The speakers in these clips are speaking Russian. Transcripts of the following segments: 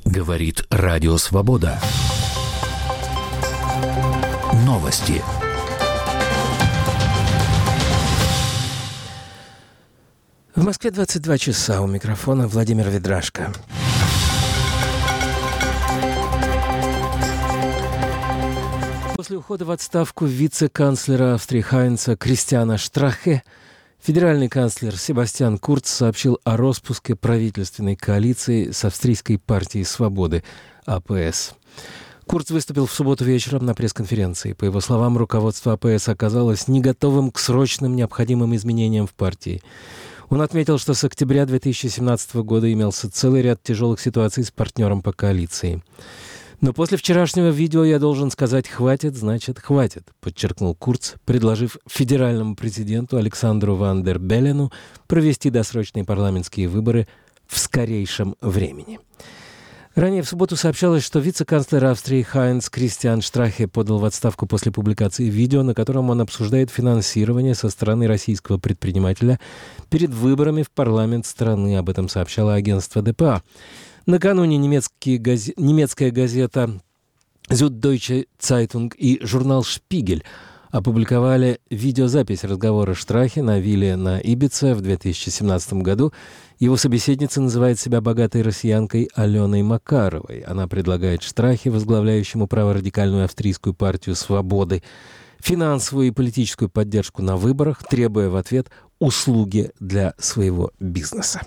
Говорит Радио Свобода. Новости. В Москве 22 часа. У микрофона Владимир Ведрашко. После ухода в отставку вице-канцлера Австрии Хайнца Кристиана Штрахе федеральный канцлер Себастьян Курц сообщил о распуске правительственной коалиции с Австрийской партией свободы АПС. Курц выступил в субботу вечером на пресс-конференции. По его словам, руководство АПС оказалось не готовым к срочным необходимым изменениям в партии. Он отметил, что с октября 2017 года имелся целый ряд тяжелых ситуаций с партнером по коалиции. «Но после вчерашнего видео я должен сказать «хватит, значит, хватит», подчеркнул Курц, предложив федеральному президенту Александру ван дер Беллену провести досрочные парламентские выборы в скорейшем времени. Ранее в субботу сообщалось, что вице-канцлер Австрии Хайнц Кристиан Штрахе подал в отставку после публикации видео, на котором он обсуждает финансирование со стороны российского предпринимателя перед выборами в парламент страны. Об этом сообщало агентство ДПА. Накануне немецкая газета Süddeutsche Zeitung и журнал «Шпигель» опубликовали видеозапись разговора Штрахе на вилле на Ибице в 2017 году. Его собеседница называет себя богатой россиянкой Аленой Макаровой. Она предлагает Штрахе, возглавляющему праворадикальную австрийскую партию «Свободы», финансовую и политическую поддержку на выборах, требуя в ответ услуги для своего бизнеса.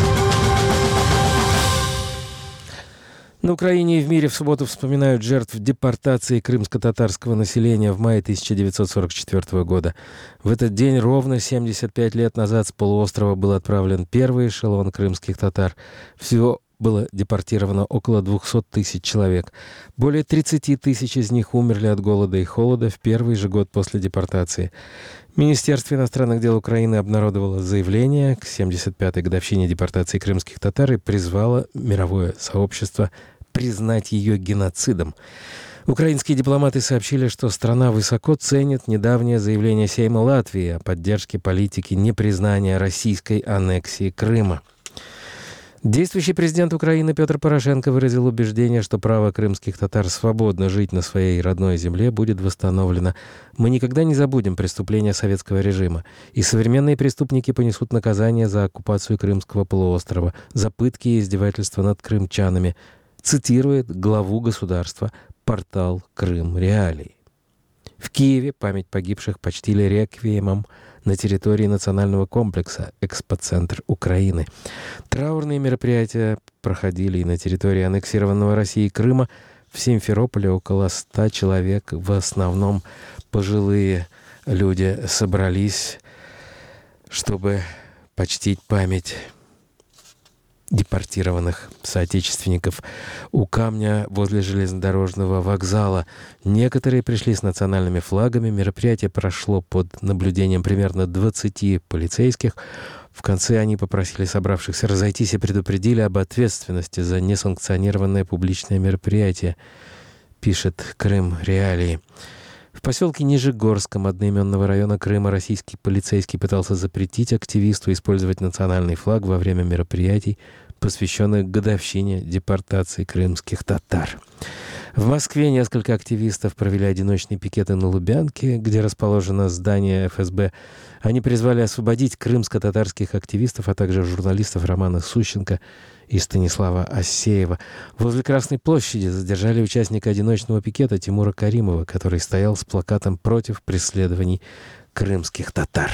На Украине и в мире в субботу вспоминают жертв депортации крымско-татарского населения в мае 1944 года. В этот день ровно 75 лет назад с полуострова был отправлен первый эшелон крымских татар. Всего было депортировано около 200 тысяч человек. Более 30 тысяч из них умерли от голода и холода в первый же год после депортации. Министерство иностранных дел Украины обнародовало заявление к 75-й годовщине депортации крымских татар и призвало мировое сообщество признать ее геноцидом. Украинские дипломаты сообщили, что страна высоко ценит недавнее заявление Сейма Латвии о поддержке политики непризнания российской аннексии Крыма. Действующий президент Украины Петр Порошенко выразил убеждение, что право крымских татар свободно жить на своей родной земле будет восстановлено. «Мы никогда не забудем преступления советского режима, и современные преступники понесут наказание за оккупацию Крымского полуострова, за пытки и издевательства над крымчанами», цитирует главу государства портал «Крым Реалии». В Киеве память погибших почтили реквиемом на территории национального комплекса «Экспоцентр Украины». Траурные мероприятия проходили и на территории аннексированного Россией Крыма. В Симферополе около 100 человек, в основном пожилые люди, собрались, чтобы почтить память депортированных соотечественников. У камня возле железнодорожного вокзала некоторые пришли с национальными флагами. Мероприятие прошло под наблюдением примерно 20 полицейских. В конце они попросили собравшихся разойтись и предупредили об ответственности за несанкционированное публичное мероприятие, пишет Крым Реалии. В поселке Нижегорском одноименного района Крыма российский полицейский пытался запретить активисту использовать национальный флаг во время мероприятий, посвященных годовщине депортации крымских татар. В Москве несколько активистов провели одиночные пикеты на Лубянке, где расположено здание ФСБ. Они призвали освободить крымско-татарских активистов, а также журналистов Романа Сущенко и Станислава Ассеева. Возле Красной площади задержали участника одиночного пикета Тимура Каримова, который стоял с плакатом против преследований крымских татар.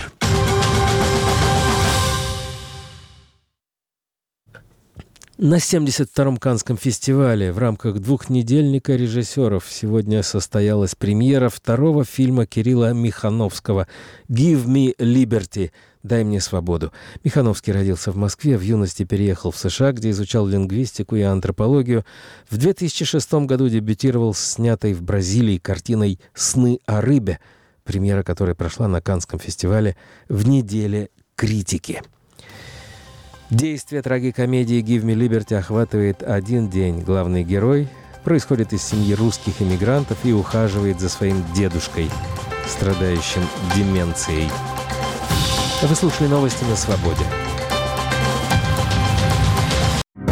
На 72-м Каннском фестивале в рамках двухнедельника режиссеров сегодня состоялась премьера второго фильма Кирилла Михановского «Give me liberty» «Дай мне свободу». Михановский родился в Москве, в юности переехал в США, где изучал лингвистику и антропологию. В 2006 году дебютировал с снятой в Бразилии картиной «Сны о рыбе», премьера которой прошла на Каннском фестивале в неделе критики. Действие трагикомедии «Give me liberty» охватывает один день. Главный герой происходит из семьи русских эмигрантов и ухаживает за своим дедушкой, страдающим деменцией. Вы слушали новости на «Свободе».